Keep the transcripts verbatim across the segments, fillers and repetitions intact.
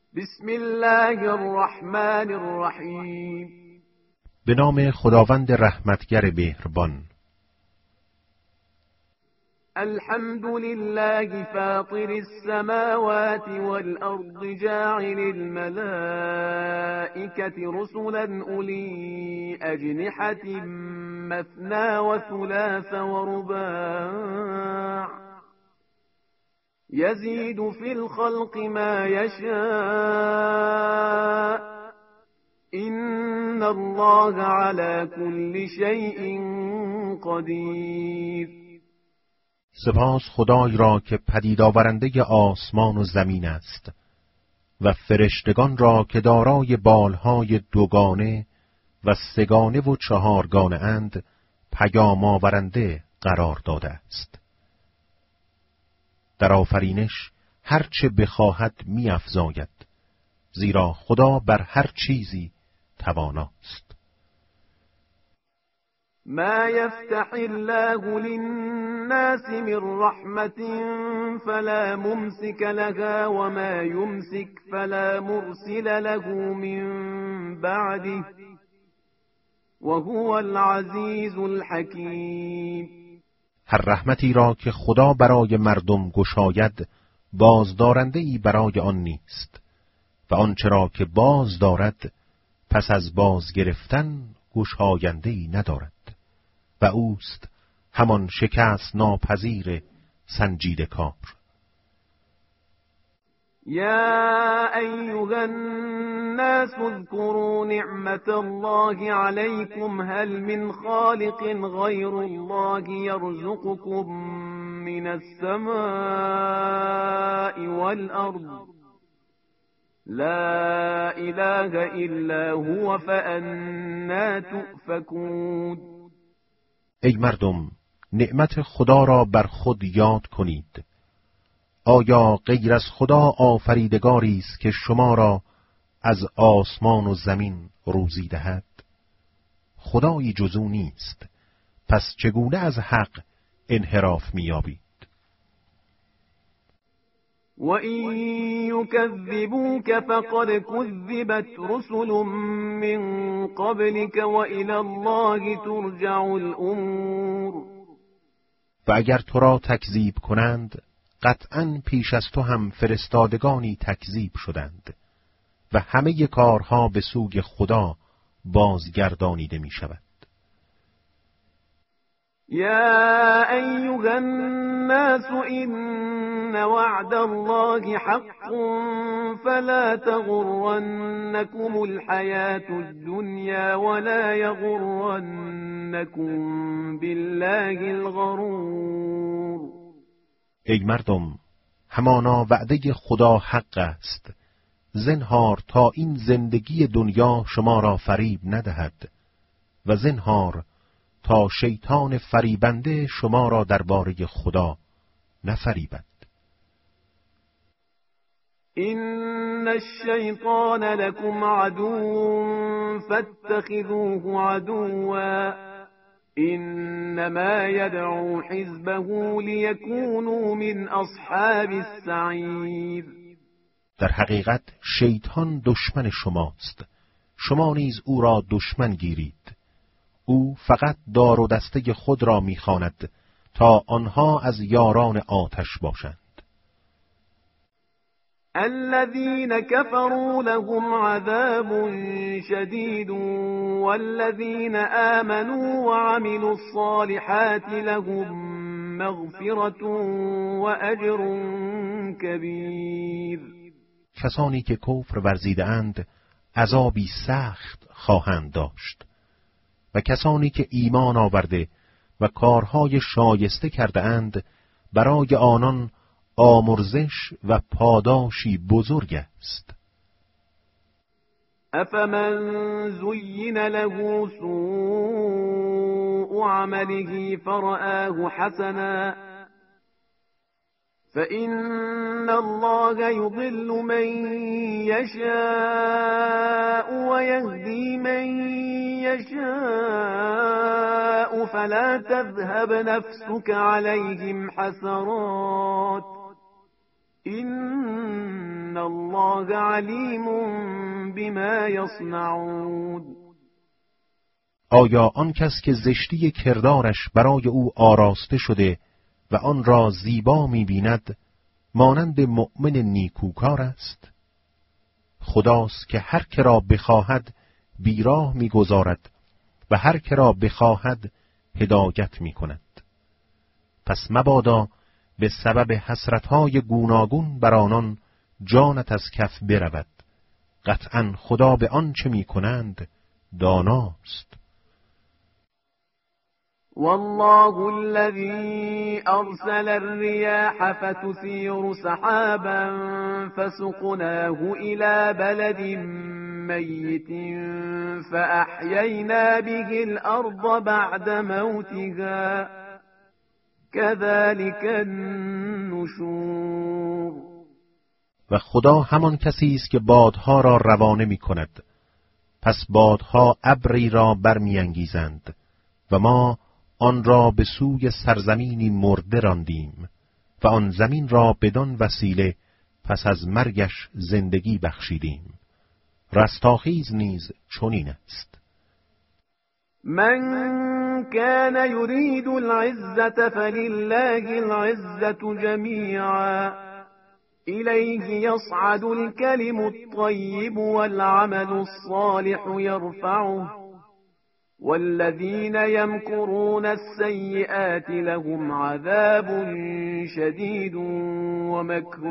بسم الله الرحمن الرحیم. به نام خداوند رحمتگر مهربان. الحمد لله فاطر السماوات والأرض جاعل الملائكة رسلا أولي أجنحة مثنى وثلاث ورباع يزيد في الخلق ما يشاء إن الله على كل شيء قدیر. سپاس خدای را که پدید آورنده آسمان و زمین است و فرشتگان را که دارای بالهای دوگانه و سگانه و چهارگانه اند پیام آورنده قرار داده است. در آفرینش هر چه بخواهد می افزاید، زیرا خدا بر هر چیزی تواناست. ما يفتح الله للناس من رحمة فلا ممسك لها وما يمسك فلا مرسل له من بعده وهو العزيز الحكيم. هر رحمتی را که خدا برای مردم گشاید بازدارنده‌ای برای آن نیست و آنچه را که باز دارد پس از باز گرفتن گشاینده‌ای ندارد و اوست همان شکست ناپذیر سنجیده کار. یا ایها الناس اذكروا نعمت الله علیکم هل من خالق غیر الله یرزقكم من السماء والارض لا اله الا هو فأنا تؤفكون. ای مردم، نعمت خدا را بر خود یاد کنید. آیا غیر از خدا آفریدگاری است که شما را از آسمان و زمین روزی دهد؟ خدایی جز او نیست، پس چگونه از حق انحراف می‌یابید؟ وَإِن يُكَذِّبُوكَ فَقَدْ كُذِّبَتْ رُسُلٌ مِّن قَبْلِكَ وَإِلَى اللَّهِ تُرْجَعُ الْأُمُورُ. و اگر تو را تکذیب کنند قطعاً پیش از تو هم فرستادگانی تکذیب شدند و همه کارها به سوی خدا بازگردانیده می شود. یا ایها الناس ان وعد الله حق فلا تغرنكم الحياة الدنيا ولا يغرنكم بالله الغرور. ای مردم، همانا وعده خدا حق است، زنهار تا این زندگی دنیا شما را فریب ندهد و زنهار تا شیطان فریبنده شما را درباره خدا نفریبد. این الشیطان لکم عدو فاتخذوه عدوا انما يدعو حزبه لیکونوا من اصحاب السعیر. در حقیقت شیطان دشمن شماست، شما نیز او را دشمن گیرید. او فقط دار و دسته خود را می‌خواند تا آنها از یاران آتش باشند. الذين كفروا لهم عذاب شديد والذين آمنوا وعملوا الصالحات لهم مغفرة وأجر كبير. کسانی که کفر ورزیده اند عذابی سخت خواهند داشت و کسانی که ایمان آورده و کارهای شایسته کرده اند برای آنان آمرزش و پاداشی بزرگ است. افمن زین له سوء عمله فرآه حسنا فإن الله يضل من يشاء ويهدي من يشاء فلا تذهب نفسك عليهم حسرات إن الله علیم بما یصنعون. آیا آن کس که زشتی کردارش برای او آراسته شده و آن را زیبا می‌بیند مانند مؤمن نیکوکار است؟ خداست که هر که را بخواهد بیراه می‌گذارد و هر که را بخواهد هدایت می‌کند. پس مبادا به سبب حسرت‌های گوناگون بر آنان جانت از کف برود. قطعاً خدا به آنچه می‌کنند داناست. والله الذي أرسل الرياح فتثير سحابا فسقناه إلى بلد ميت فأحيينا به الأرض بعد موتها كذلك النشور. و خدا همان کسی است که بادها را روانه می کند. پس بادها ابری را برمی‌انگیزند و ما آن را به سوی سرزمینی مرده راندیم و آن زمین را بدان وسیله پس از مرگش زندگی بخشیدیم. رستاخیز نیز چنین است. من كان يريد العزة فلله العزة جميعا إليه يصعد الكلم الطيب والعمل الصالح يرفعه والذين يمكرون السيئات لهم عذاب شديد ومكر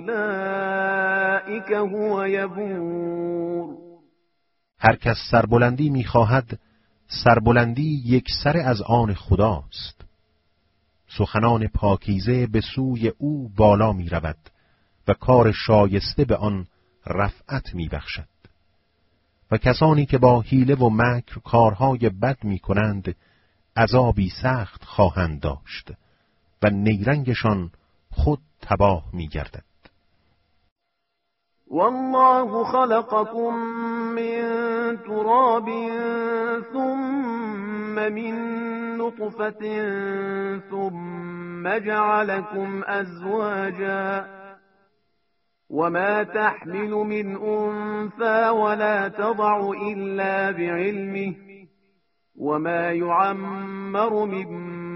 أولئك هو يبور. هر کس سربلندی می‌خواهد سربلندی یک سر از آن خداست. سخنان پاکیزه به سوی او بالا می‌رود و کار شایسته به آن رفعت می‌بخشد. و کسانی که با حیله و مکر کارهای بد می کنند عذابی سخت خواهند داشت و نیرنگشان خود تباه می گردد. والله خلقكم من تراب ثم من نطفة ثم جعلكم أزواجا وما تحمل من أنثى ولا تضع إلا بعلمه وما يعمر من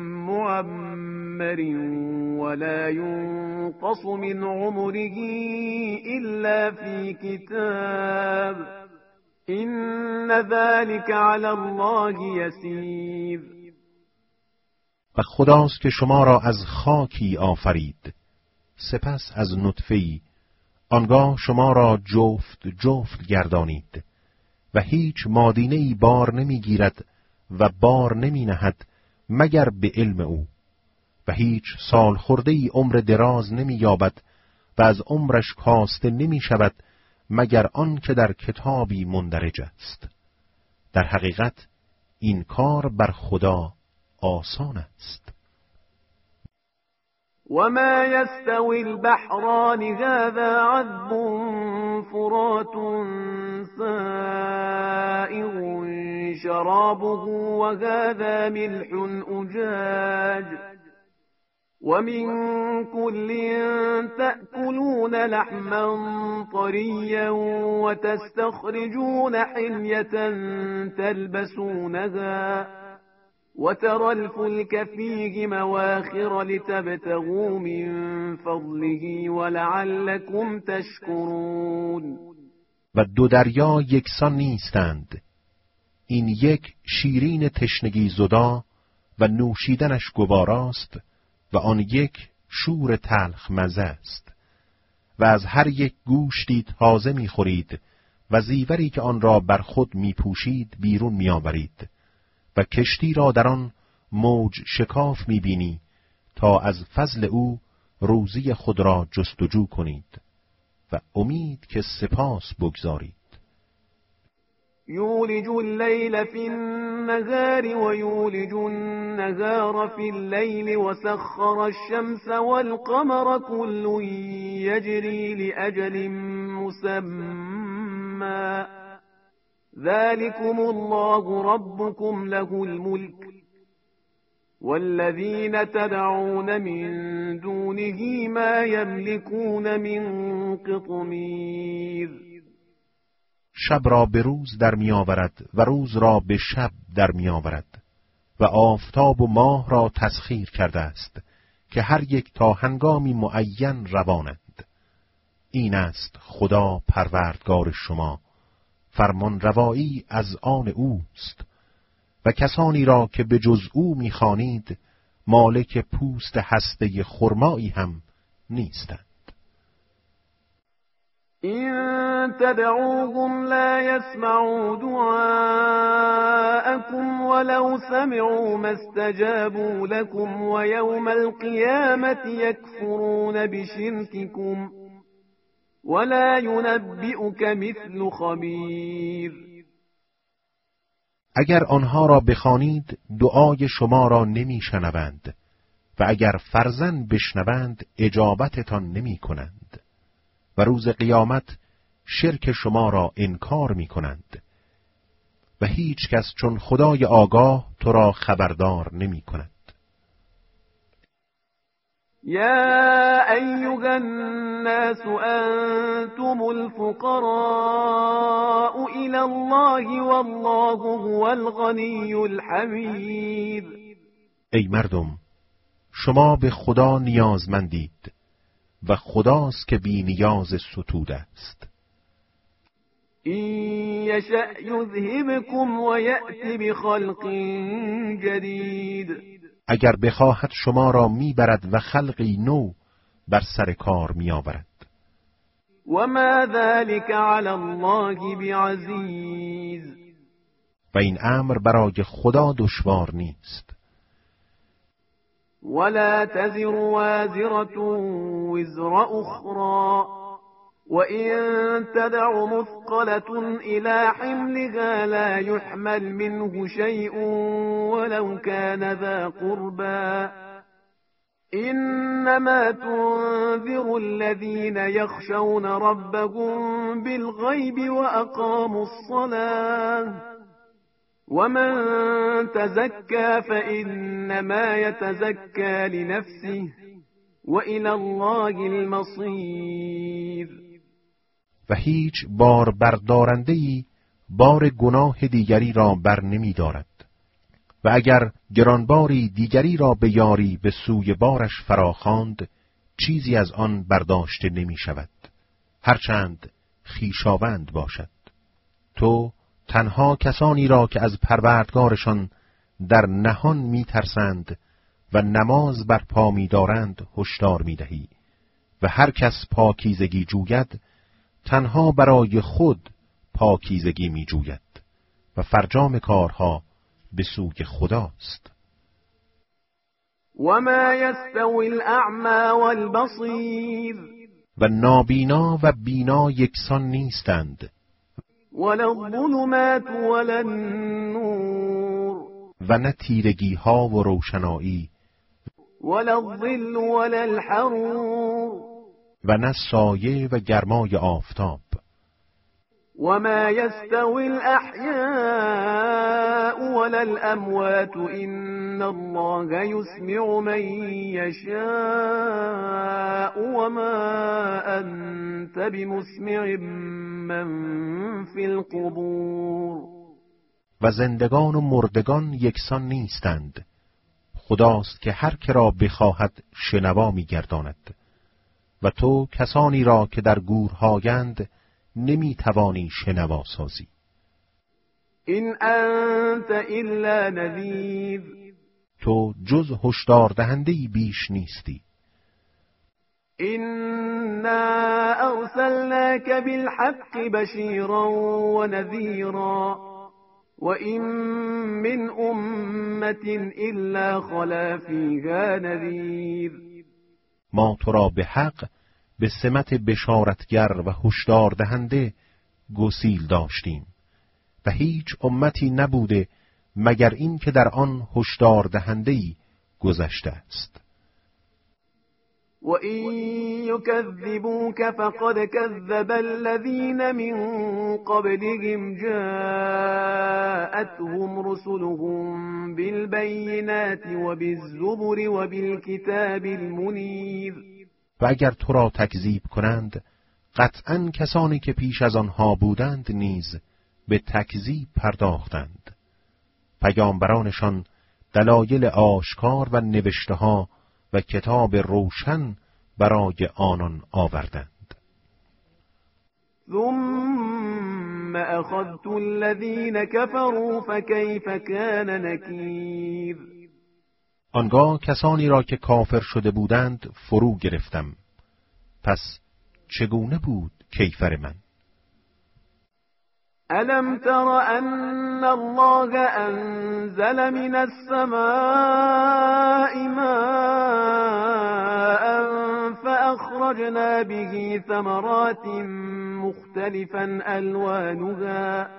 معمر ولا ينقص من عمره إلا في كتاب إن ذلك على الله يسير. و خداست که شما را از خاکی آفرید، سپس از نطفه‌ای، آنگاه شما را جفت جفت گردانید و هیچ مادینه‌ای بار نمیگیرد و بار نمی نهد مگر به علم او و هیچ سال خورده‌ای عمر دراز نمی یابد و از عمرش کاسته نمی شود مگر آن که در کتابی مندرج است. در حقیقت این کار بر خدا آسان است. وما يستوي البحران هذا عذب فرات سائغ شرابه وهذا ملح أجاج ومن كل تأكلون لحما طريا وتستخرجون حلية تلبسونها وترى الفلك فيه مواخر لتبتغوا من فضله ولعلكم تشكرون. و دو دریا یکسان نیستند، این یک شیرین تشنگی زدا و نوشیدنش گواراست و آن یک شور تلخ مزه است و از هر یک گوشتی تازه می‌خورید و زیوری که آن را بر خود می‌پوشید بیرون می‌آورید و کشتی را در آن موج شکاف می‌بینی تا از فضل او روزی خود را جستجو کنید و امید که سپاس بگذارید. یولج اللیل فی النهار و یولج النهار فی اللیل و سخر الشمس والقمر كل یجری لأجل مسمى ذلكم الله ربكم له الملك والذين تدعون من دونه ما يملكون من قطمیر. شب را به روز در می آورد و روز را به شب در می آورد و آفتاب و ماه را تسخیر کرده است که هر یک تا هنگامی معین روانند. این است خدا پروردگار شما، فرمان روایی از آن اوست و کسانی را که به جز او می‌خوانید مالک پوست هسته خرمایی هم نیستند. این تدعوهم لا يسمعوا دعاءكم ولو سمعوا ما استجابوا لكم ويوم القيامة يكفرون بشرككم ولا ينبئك مثل خبیر. اگر آنها را بخوانید دعای شما را نمیشنوند و اگر فرزن بشنوند اجابتتان نمی کنند و روز قیامت شرک شما را انکار می کنند و هیچ کس چون خدای آگاه تو را خبردار نمی کند. یا ایها الناس انتم الفقراء الى الله والله هو الغنی الحمید. ای مردم، شما به خدا نیازمندید و خداست که بی نیاز ستوده است. این یشأ یذهبکم و یأتی بخلق جدید. اگر بخواهد شما را میبرد و خلقی نو بر سر کار میآورد. و ما ذلک علی الله بعزیز. و این امر برای خدا دشوار نیست. ولا تزر وازرة وزر أخرى وإن تدع مثقلة إلى حملها لا يحمل منه شيء ولو كان ذا قربى إنما تنذر الذين يخشون ربهم بالغيب وأقاموا الصلاة ومن تزكى فإنما يتزكى لنفسه وإلى الله المصير. و هیچ بار بردارنده‌ای بار گناه دیگری را بر نمی دارد و اگر گرانباری دیگری را به یاری به سوی بارش فراخواند چیزی از آن برداشته نمی شود هرچند خویشاوند باشد. تو تنها کسانی را که از پروردگارشان در نهان می ترسند و نماز بر پا می دارند هشدار می دهی و هر کس پاکیزگی جوید تنها برای خود پاکیزگی می جوید و فرجام کارها به سوی خداست. و ما یستوی الاعمی والبصیر. و نابینا و بینا یکسان نیستند. ولا الظلمات ولا النور. و نه تیرگی ها و روشنایی. ولا الظل ولا الحرور. و نه سایه و گرمای آفتاب. و ما یستوی الاحیاء ولا الاموات ان الله یسمع من یشاء و ما انت بمسمع من فی القبور. و زندگان و مردگان یکسان نیستند. خداست که هر که را بخواهد شنوا می‌گرداند و تو کسانی را که در گورهایند نمی‌توانی شنوا سازی. این انت الا نذیر. تو جز هشدار دهنده‌ای بیش نیستی. إنا أرسلناك بالحق بشيرا ونذيرا وإن من أمة إلا خلا فيها نذير. ما تو را به حق به سمت بشارتگر و هشدار دهنده گسیل داشتیم و هیچ امتی نبوده مگر این که در آن هشدار دهنده‌ای گذشته است. وَإِن يُكَذِّبُوكَ فَقَدْ كَذَّبَ الَّذِينَ مِن قَبْلِهِمْ جَاءَتْهُمْ رُسُلُهُم بِالْبَيِّنَاتِ وَبِالزُّبُرِ وَبِالْكِتَابِ الْمُنِيرِ. و اگر تو را تکذیب کنند، قطعاً کسانی که پیش از آنها بودند نیز به تکذیب پرداختند. پیامبرانشان دلایل آشکار و نوشته‌ها و کتاب روشن برای آنان آوردند. ثم اخذت الذين كفروا فكيف كان نكیر. آنگاه کسانی را که کافر شده بودند فرو گرفتم، پس چگونه بود کیفر من؟ ألم تر أن الله أنزل من السماء ماء فأخرجنا به ثمرات مختلفا ألوانها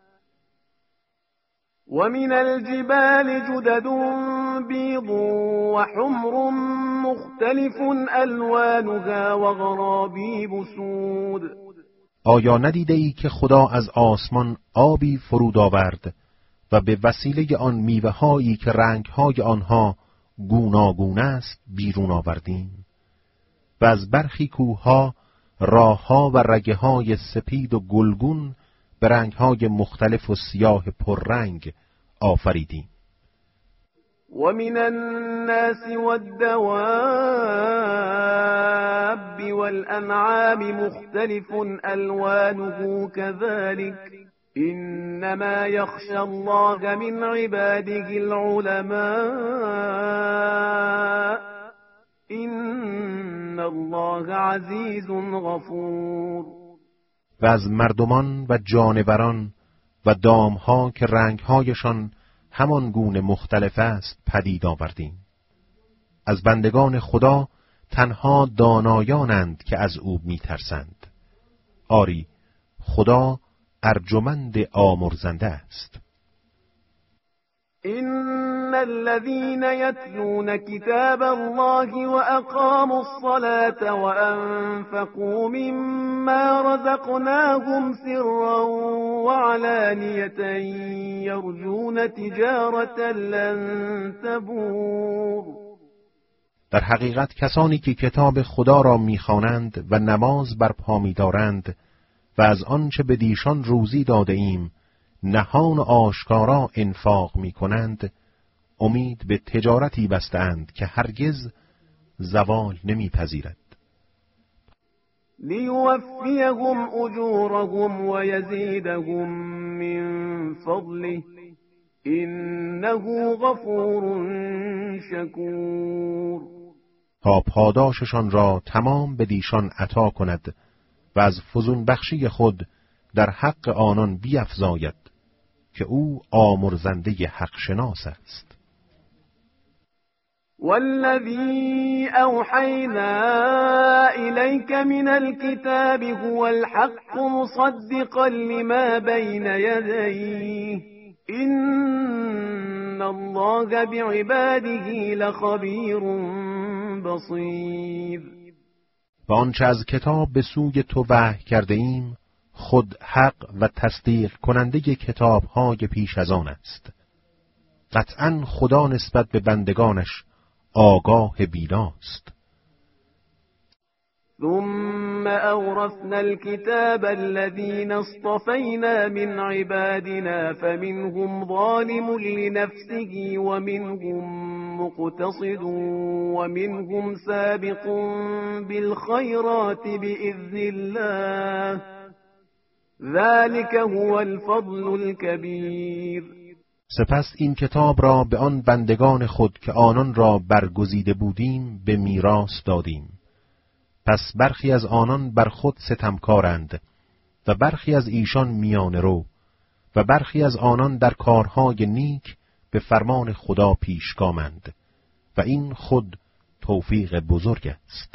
ومن الجبال جدد بيض وحمر مختلف ألوانها وغرابيب سود. آیا ندیده ای که خدا از آسمان آبی فرود آورد و به وسیله آن میوه هایی که رنگ های آنها گوناگون است بیرون آوردیم و از برخی کوهها راه ها و رگه های سپید و گلگون به رنگ های مختلف و سیاه پررنگ آفریدیم. ومن الناس والدواب والأنعام مختلف ألوانه كذلك إنما يخشى الله من عباده العلماء إن الله عزيز غفور. و از مردمان و جانوران و دامها که رنگهایشان همان گونه مختلف است پدید آوردیم. از بندگان خدا تنها دانایانند که از او میترسند. آری، خدا ارجمند آمرزنده است. إن الذين يتلون كتاب الله وأقاموا الصلاة وأنفقوا مما رزقناهم سرا وعلانية يرجون تجارة لن تبور. در حقیقت کسانی که کتاب خدا را میخوانند و نماز برپا می‌دارند و از آنچه به دیشان روزی داده ایم نهان و آشکارا انفاق می کنند، امید به تجارتی بستند که هرگز زوال نمی پذیرد. لیوفیهم اجورهم و یزیدهم من فضله انه غفور شکور. تا پاداششان را تمام به دیشان عطا کند و از فزون بخشی خود در حق آنان بیفزاید که او آمرزنده حق شناس است. والذی اوحینا الیک من الكتاب هو الحق مصدقا لما بین یدیه ان الله بعباده لخبیر بصیر. و آنچه از کتاب به سوی تو وحی کرده ایم خود حق و تصدیق کننده کتاب‌های پیش از آن است. قطعاً خدا نسبت به بندگانش آگاه بیناست. ثم أورثنا الكتاب الذين اصطفينا من عبادنا فمنهم ظالم لنفسه ومنهم مقتصد ومنهم سابق بالخيرات بإذن الله ذلك هو الفضل الكبیر. سپس این کتاب را به آن بندگان خود که آنان را برگزیده بودیم به میراث دادیم. پس برخی از آنان بر خود ستمکارند و برخی از ایشان میانه رو و برخی از آنان در کارهای نیک به فرمان خدا پیشگامند و این خود توفیق بزرگ است.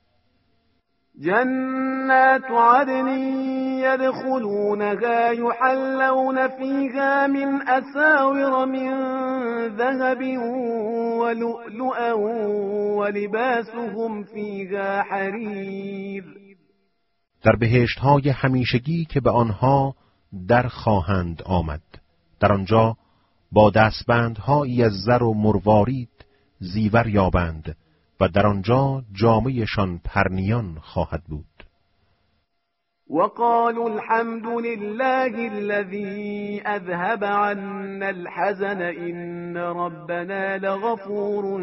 جنات عدن يدخلونها يحلون فيها من أساور من ذهب ولؤلؤا ولباسهم فيها حریر. در بهشت‌های همیشگی که به آنها در خواهند آمد، در آنجا با دستبندهایی از زر و مروارید زیور یابند و در آنجا جامه‌شان پرنیان خواهد بود. وقالوا الحمد لله الذي اذهب عنا الحزن ان ربنا لغفور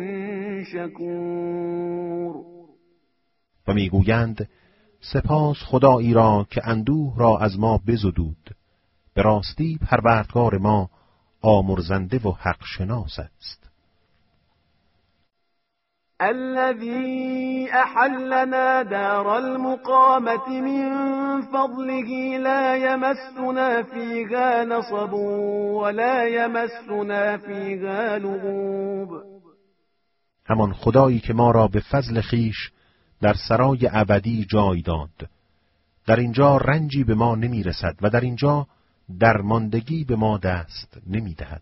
شکور. و میگویند سپاس خدایی را که اندوه را از ما بزدود، به راستی پروردگار ما آمرزنده و حق شناس است. الذي احلنا دار المقامة من فضله لا يمسنا فيها نصب ولا يمسنا فيها لغوب. همان خدایی که ما را به فضل خیش در سرای ابدی جای داد، در اینجا رنجی به ما نمی رسد و در اینجا درماندگی به ما دست نمی دهد.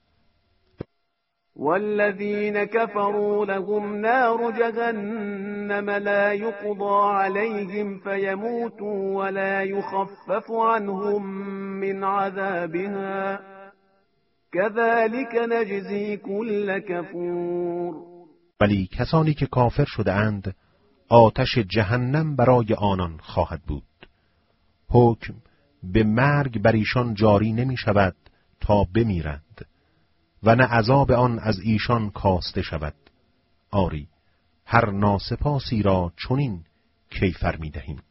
والذین كفروا لهم نار جهنم لا يقضى عليهم فيموتوا ولا يخفف عنهم من عذابها كذلك نجزي كل كفور. ولی کسانی که کافر شده اند آتش جهنم برای آنان خواهد بود. حکم به مرگ بر ایشان جاری نمی شود تا بمیرند و نه عذاب آن از ایشان کاسته شود. آری هر ناسپاسی را چنین کیفر می دهیم.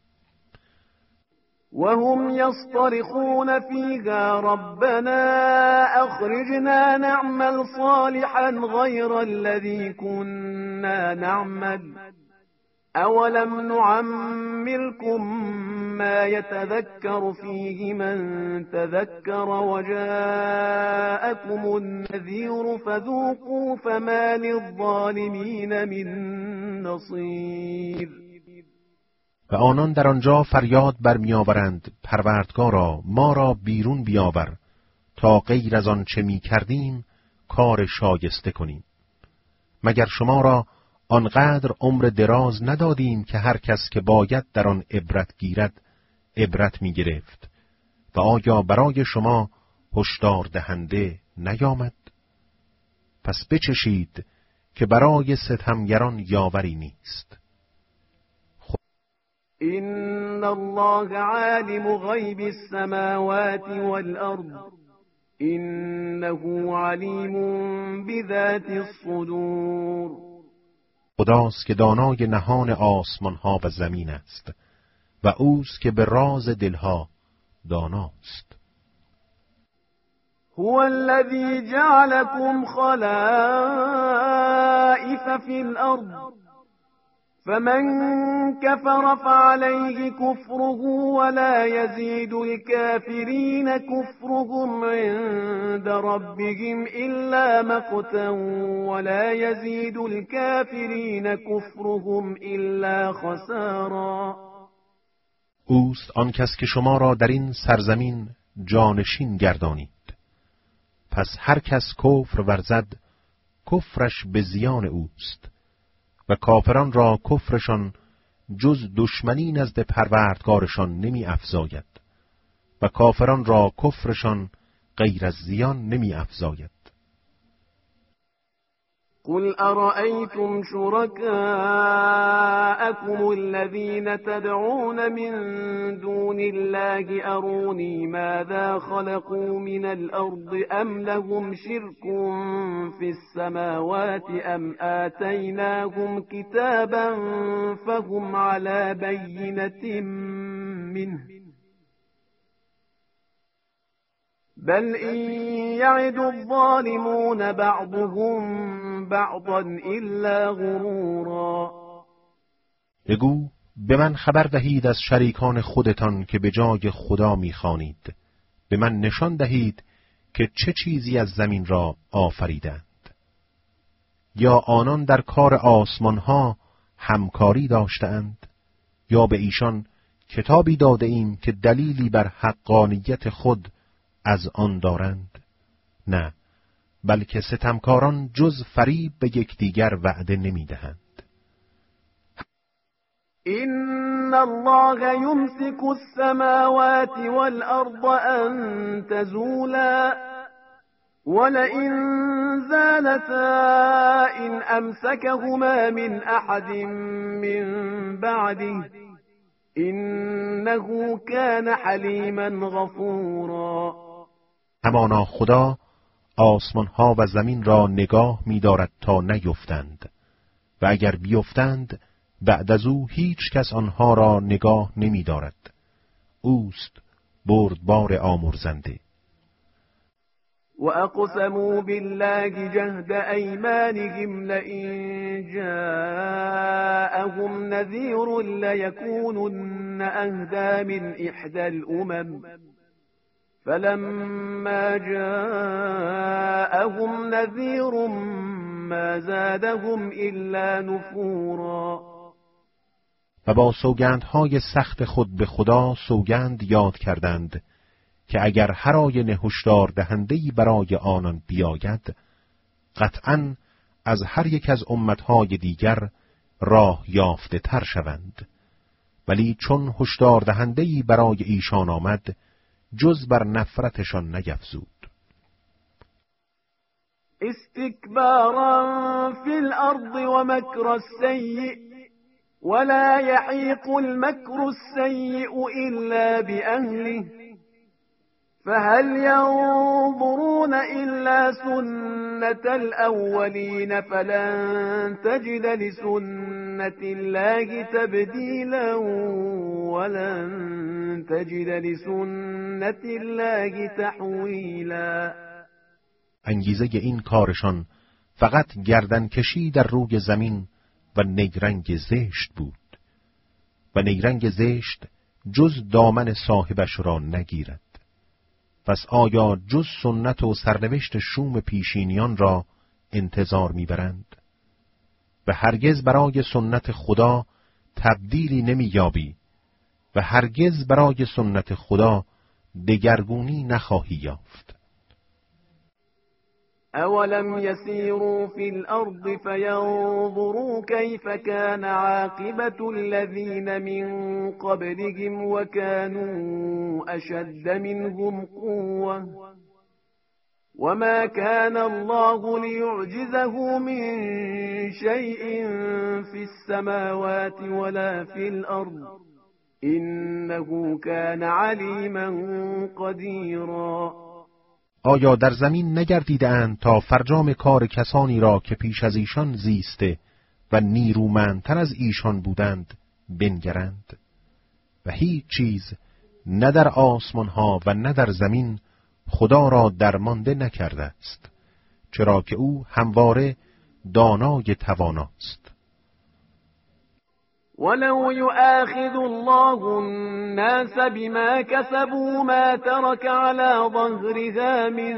وهم يصطرخون فيها ربنا أخرجنا نعمل صالحا غير الذي كنا نعمل أولم نعمركم ما يتذكر فيه من تذكر وجاءكم النذير فذوقوا فما للظالمين من نصير. و آنان در آنجا فریاد برمیآورند پروردگارا ما را بیرون بیاور تا غیر از آن چه می کردیم کار شایسته کنیم. مگر شما را آنقدر عمر دراز ندادیم که هر کس که باید در آن عبرت گیرد عبرت می گرفت و آیا برای شما هشدار دهنده نیامد؟ پس بچشید که برای ستمگران یاوری نیست. إن الله عالم غيب السماوات والأرض إنه عليم بذات الصدور. خداست که دانای نهان آسمان ها و زمین است و اوست که به راز دلها داناست. هو الذي جعلكم خلائف في الأرض فمن كفر فعليه كفره ولا يزيد الكافرين كفرهم عند ربهم إلا مقتا ولا يزيد الكافرين كفرهم إلا خسارا. اوست آن کس که شما را در این سرزمین جانشین گردانید. پس هر کس کفر ورزد کفرش به زیان اوست و کافران را کفرشان جز دشمنی نزد پروردگارشان نمی افزاید و کافران را کفرشان غیر از زیان نمی افزاید. قل أرأيتم شركاءكم الذين تدعون من دون الله أروني ماذا خلقوا من الأرض أم لهم شرك في السماوات أم آتيناهم كتابا فهم على بينة منه بل إن يعد الظالمون بعضهم بعضا إلا غرورا. بگو به من خبر دهید از شریکان خودتان که به جای خدا می‌خوانید، به من نشان دهید که چه چیزی از زمین را آفریدند. یا آنان در کار آسمانها همکاری داشتند، یا به ایشان کتابی داده ایم که دلیلی بر حقانیت خود از آن دارند. نه، بلکه ستمکاران جز فریب به یکدیگر وعده نمی‌دهند. إن الله يمسك السماوات والأرض أن تزولا ولئن زالتا إن أمسكهما من أحد من بعده إنه كان حلیما غفورا. همانا خدا آسمان ها و زمین را نگاه می دارد تا نیفتند و اگر بیفتند بعد از او هیچ کس آنها را نگاه نمی دارد. اوست بردبار آمرزنده. وَأَقْسَمُوا بِاللَّهِ جَهْدَ أَيْمَانِهِمْ لَئِن جَاءَهُمْ نَذِيرٌ لَيَكُونُنَّ أَهْدَىٰ مِنْ إِحْدَى الْأُمَمِ فَلَمَّا جَاءَهُمْ نَذِيرٌ مَا زَادَهُمْ إِلَّا نُفُورًا. و با سوگندهای سخت خود به خدا سوگند یاد کردند که اگر هر آینه هشدار دهنده‌ای برای آنان بیاید، قطعاً از هر یک از امتهای دیگر راه یافته تر شوند. ولی چون هشدار دهنده‌ای برای ایشان آمد، جز بر نفرتشان نیفزود. استکبارا فی الارض و مکر السیء ولا یحیق المکر السیء الا باهله فهل ينظرون إلا سنة الأولين فلن تجد لسنة الله تبديلا ولن تجد لسنة الله تحویلا. انگیزه این کارشان فقط گردنکشی در روی زمین و نیرنگ زشت بود و نیرنگ زشت جز دامن صاحبش را نگیرد. پس آیا جز سنت و سرنوشت شوم پیشینیان را انتظار میبرند؟ و هرگز برای سنت خدا تبدیلی نمییابی و هرگز برای سنت خدا دگرگونی نخواهی یافت. اولم يسيروا في الأرض فينظروا كيف كان عاقبة الذين من قبلهم وكانوا أشد منهم قوة وما كان الله ليعجزه من شيء في السماوات ولا في الأرض إنه كان عليما قديرا. آیا در زمین نگردیدند تا فرجام کار کسانی را که پیش از ایشان زیسته و نیرومندتر از ایشان بودند بنگرند؟ و هیچ چیز نه در آسمان ها و نه در زمین خدا را درمانده نکرده است، چرا که او همواره دانای تواناست. ولو يؤاخذ الله الناس بما كسبوا ما ترك على ظهرها من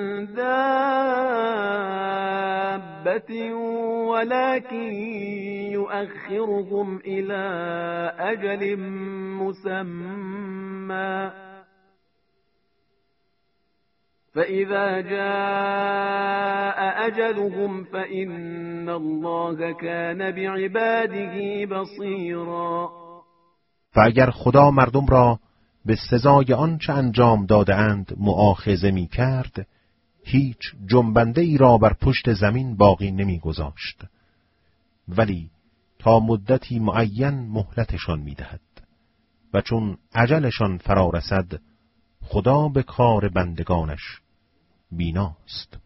دابة ولكن يؤخرهم إلى أجل مسمى فإذا جاء أجلهم فإن الله كان بعباده بصيرا. و اگر خدا مردم را به سزای آنچه انجام داده‌اند مؤاخذه می کرد، هیچ جنبنده ای را بر پشت زمین باقی نمی گذاشت، ولی تا مدتی معین مهلتشان می دهد و چون اجلشان فرا رسد خدا به کار بندگانش بیناست.